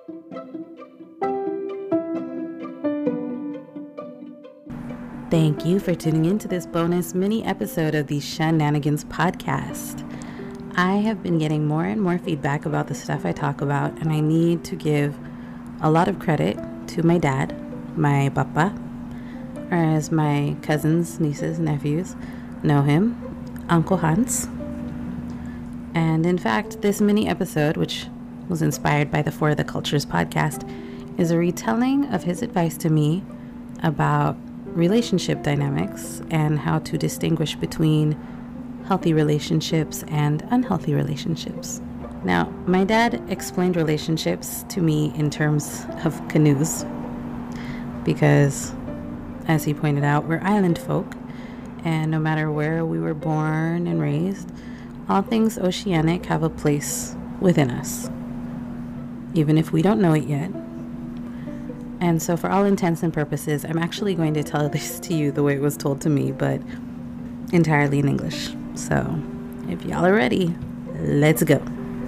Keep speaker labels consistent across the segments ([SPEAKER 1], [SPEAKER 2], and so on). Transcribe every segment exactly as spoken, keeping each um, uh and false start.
[SPEAKER 1] Thank you for tuning in to this bonus mini episode of the Shenanigans podcast. I have been getting more and more feedback about the stuff I talk about, and I need to give a lot of credit to my dad, my papa, or as my cousins, nieces, nephews know him, Uncle Hans. And in fact, this mini episode, which was inspired by the For the Cultures podcast, is a retelling of his advice to me about relationship dynamics and how to distinguish between healthy relationships and unhealthy relationships. Now, my dad explained relationships to me in terms of canoes because, as he pointed out, we're island folk, and no matter where we were born and raised, all things oceanic have a place within us, even if we don't know it yet. And so for all intents and purposes, I'm actually going to tell this to you the way it was told to me, but entirely in English. So if y'all are ready, let's go.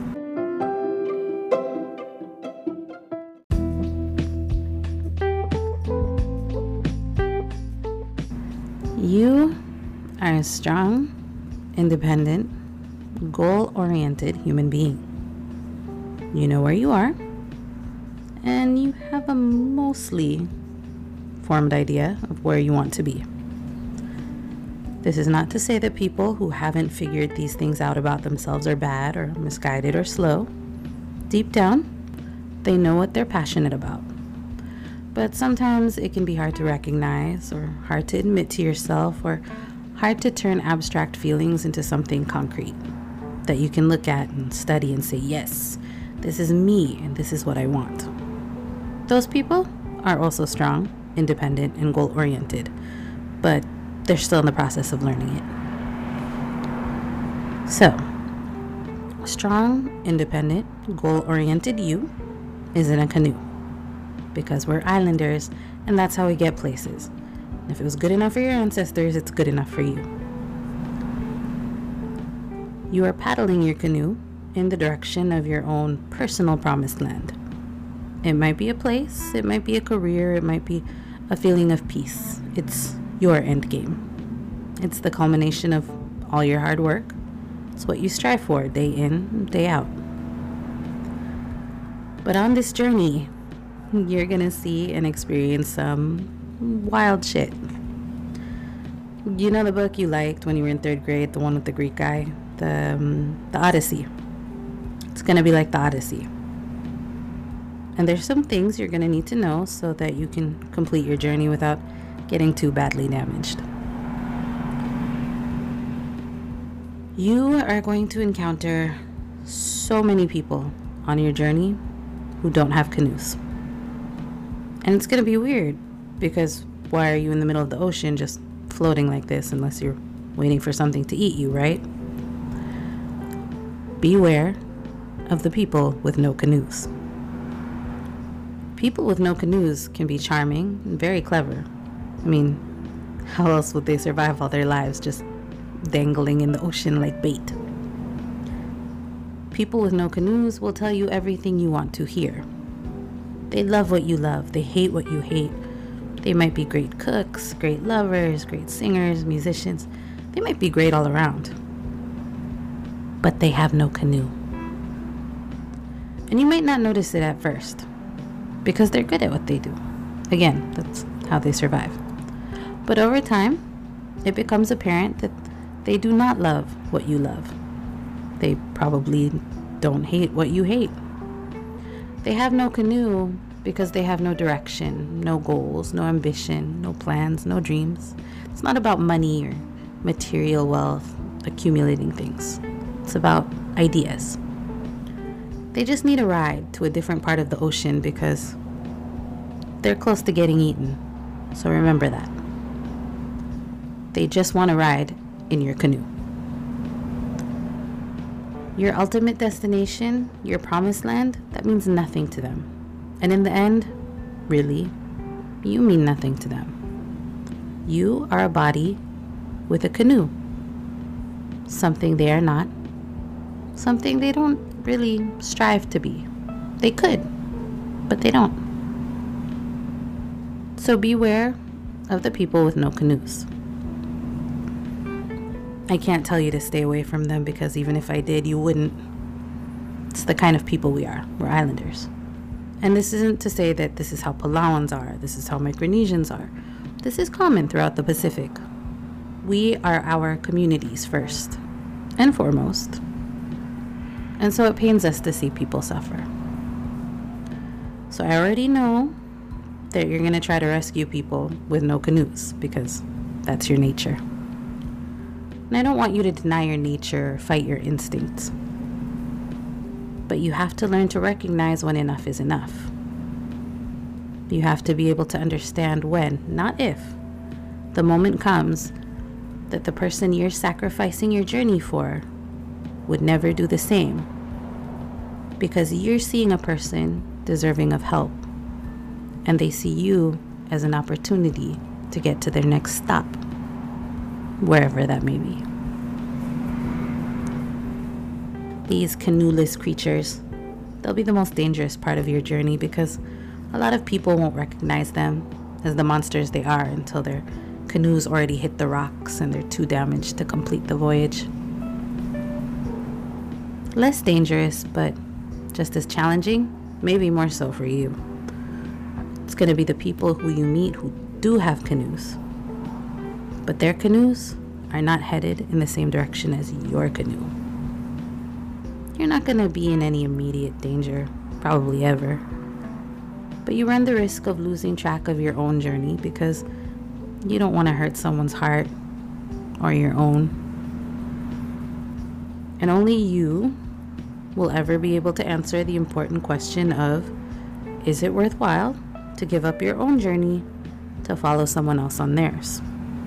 [SPEAKER 1] You are a strong, independent, goal-oriented human being. You know where you are, and you have a mostly formed idea of where you want to be. This is not to say that people who haven't figured these things out about themselves are bad or misguided or slow. Deep down, they know what they're passionate about. But sometimes it can be hard to recognize, or hard to admit to yourself, or hard to turn abstract feelings into something concrete that you can look at and study and say, yes, this is me and this is what I want. Those people are also strong, independent, and goal-oriented, but they're still in the process of learning it. So, strong, independent, goal-oriented you is in a canoe, because we're islanders, and that's how we get places. If it was good enough for your ancestors, it's good enough for you. You are paddling your canoe in the direction of your own personal promised land. It might be a place, it might be a career, it might be a feeling of peace. It's your end game. It's the culmination of all your hard work. It's what you strive for day in, day out. But on this journey, you're gonna see and experience some wild shit. You know the book you liked when you were in third grade, the one with the Greek guy, the, um, the Odyssey. It's gonna be like the Odyssey. And there's some things you're going to need to know so that you can complete your journey without getting too badly damaged. You are going to encounter so many people on your journey who don't have canoes. And it's going to be weird because why are you in the middle of the ocean just floating like this unless you're waiting for something to eat you, right? Beware of the people with no canoes. People with no canoes can be charming and very clever. I mean, how else would they survive all their lives just dangling in the ocean like bait? People with no canoes will tell you everything you want to hear. They love what you love. They hate what you hate. They might be great cooks, great lovers, great singers, musicians. They might be great all around. But they have no canoe. And you might not notice it at first, because they're good at what they do. Again, that's how they survive. But over time, it becomes apparent that they do not love what you love. They probably don't hate what you hate. They have no canoe because they have no direction, no goals, no ambition, no plans, no dreams. It's not about money or material wealth, accumulating things. It's about ideas. They just need a ride to a different part of the ocean because they're close to getting eaten. So remember that. They just want to ride in your canoe. Your ultimate destination, your promised land, that means nothing to them. And in the end, really, you mean nothing to them. You are a body with a canoe. Something they are not. Something they don't really strive to be. They could. but they don't. So beware of the people with no canoes. I can't tell you to stay away from them because even if I did, you wouldn't. It's the kind of people we are. We're islanders. And this isn't to say that this is how Palauans are. This is how Micronesians are. This is common throughout the Pacific. We are our communities first and foremost. And so it pains us to see people suffer. So I already know that you're going to try to rescue people with no canoes because that's your nature. And I don't want you to deny your nature or fight your instincts. But you have to learn to recognize when enough is enough. You have to be able to understand when, not if, the moment comes that the person you're sacrificing your journey for would never do the same. Because you're seeing a person deserving of help, and they see you as an opportunity to get to their next stop, wherever that may be. These canoeless creatures, they'll be the most dangerous part of your journey because a lot of people won't recognize them as the monsters they are until their canoes already hit the rocks and they're too damaged to complete the voyage. Less dangerous, but just as challenging, maybe more so for you. It's going to be the people who you meet who do have canoes, but their canoes are not headed in the same direction as your canoe. You're not going to be in any immediate danger, probably ever. But you run the risk of losing track of your own journey because you don't want to hurt someone's heart or your own. And only you will ever be able to answer the important question of, is it worthwhile to give up your own journey to follow someone else on theirs?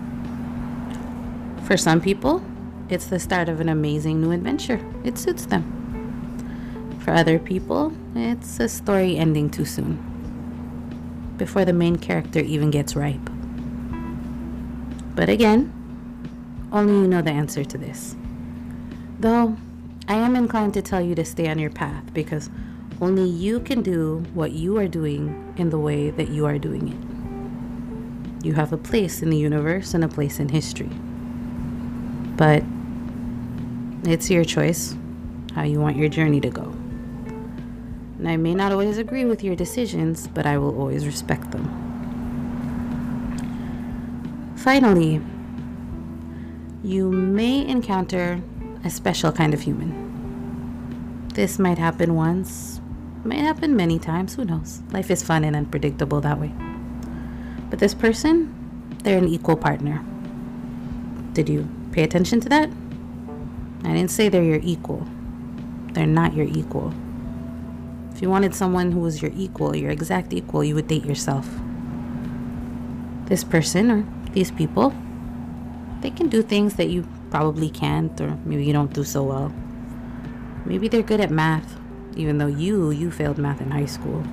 [SPEAKER 1] For some people, it's the start of an amazing new adventure. It suits them. For other people, it's a story ending too soon, before the main character even gets ripe. But again, only you know the answer to this. Though, I am inclined to tell you to stay on your path because only you can do what you are doing in the way that you are doing it. You have a place in the universe and a place in history. But it's your choice how you want your journey to go. And I may not always agree with your decisions, but I will always respect them. Finally, you may encounter a special kind of human. This might happen once, might happen many times, who knows? Life is fun and unpredictable that way. But this person, they're an equal partner. Did you pay attention to that? I didn't say they're your equal. They're not your equal. If you wanted someone who was your equal, your exact equal, you would date yourself. This person or these people, they can do things that you probably can't, or maybe you don't do so well. Maybe they're good at math, even though you, you failed math in high school.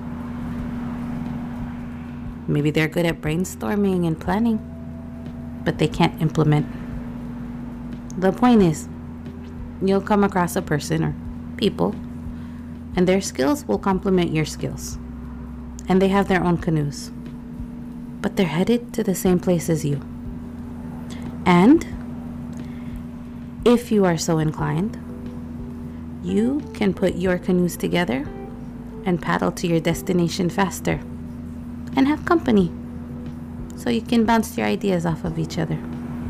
[SPEAKER 1] Maybe they're good at brainstorming and planning, but they can't implement. The point is, you'll come across a person or people, and their skills will complement your skills. And they have their own canoes. But they're headed to the same place as you. And if you are so inclined, you can put your canoes together and paddle to your destination faster and have company so you can bounce your ideas off of each other.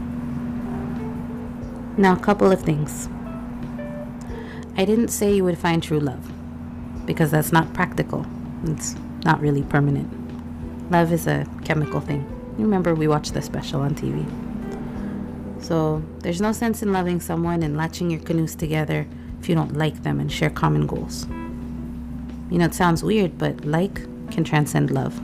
[SPEAKER 1] Now, a couple of things. I didn't say you would find true love, because that's not practical. It's not really permanent. Love is a chemical thing. You remember we watched the special on T V. So there's no sense in loving someone and latching your canoes together if you don't like them and share common goals. You know, it sounds weird, but like can transcend love.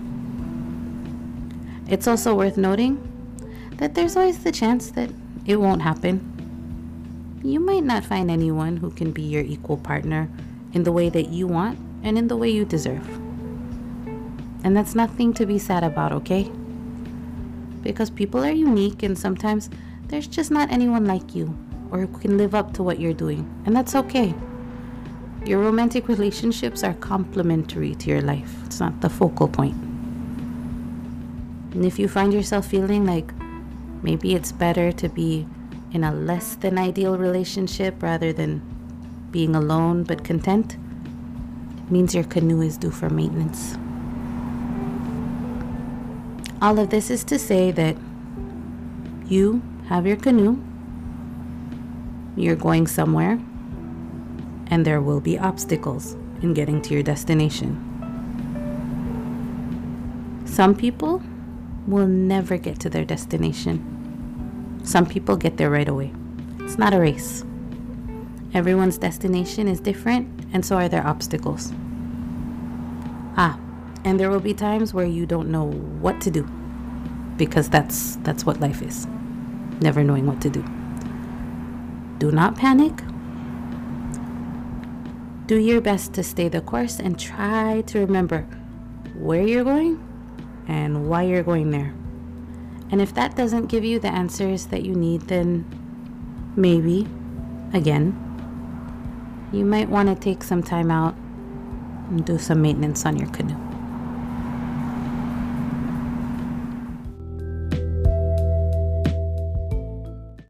[SPEAKER 1] It's also worth noting that there's always the chance that it won't happen. You might not find anyone who can be your equal partner in the way that you want and in the way you deserve. And that's nothing to be sad about, okay? Because people are unique and sometimes there's just not anyone like you or who can live up to what you're doing. And that's okay. Your romantic relationships are complementary to your life. It's not the focal point. And if you find yourself feeling like maybe it's better to be in a less than ideal relationship rather than being alone but content, it means your canoe is due for maintenance. All of this is to say that you have your canoe, you're going somewhere, and there will be obstacles in getting to your destination. Some people will never get to their destination. Some people get there right away. It's not a race. Everyone's destination is different, and so are their obstacles. Ah, and there will be times where you don't know what to do, because that's that's what life is. Never knowing what to do. Do not panic. Do your best to stay the course and try to remember where you're going and why you're going there. And if that doesn't give you the answers that you need, then maybe, again, you might want to take some time out and do some maintenance on your canoe.